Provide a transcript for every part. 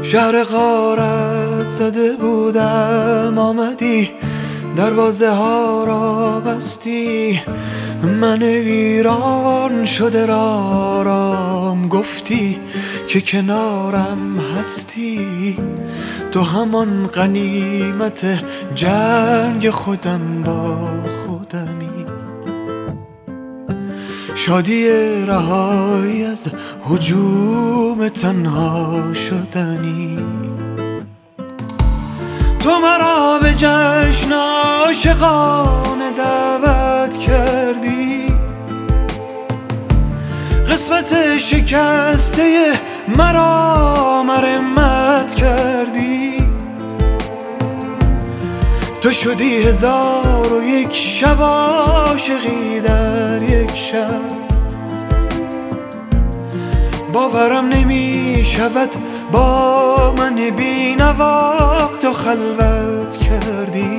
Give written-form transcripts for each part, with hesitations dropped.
شهر غارت زده بودم، آمدی دروازه ها را بستی. من ویران شده را رام گفتی که کنارم هستی. تو همان غنیمت جنگ خودم با خودمی، شادی رهایی از هجوم تنها شدنی. تو مرا به جشن عاشقانه دعوت کردی، قسمت شکسته مرا مرمت کردی. تو شدی 1001 شب عاشقی در یک شب. باورم نمی شود با من بی‌نوا تو خلوت کردی.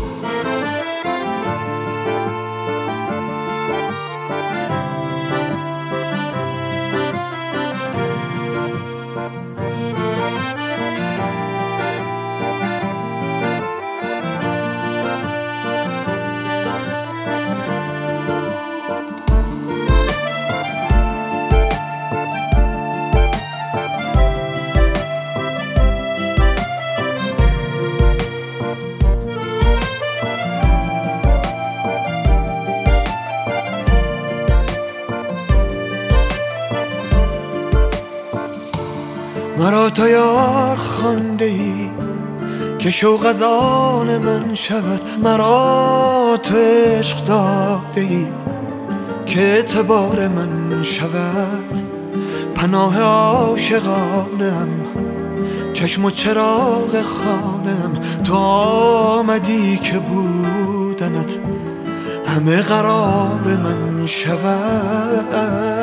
مرا تو یار خوانده ای که شوق از آن من شود. مرا تو عشق داده ای که اعتبار من شود. پناه عاشقانم، چشم و چراغ خانم. تو آمدی که بودنت همه قرار من شود.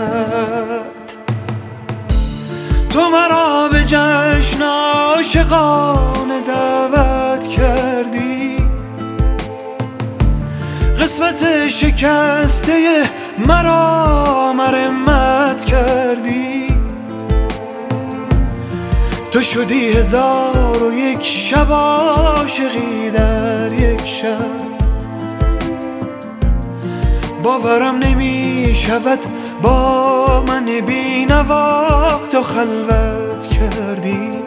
تو مرا به جشن عاشقانه دعوت کردی، قسمت شکسته مرا مرمت کردی. تو شدی 1001 شب عاشقی در یک شب. باورم نمی شود با من بی‌نوا تو خلوت کردی.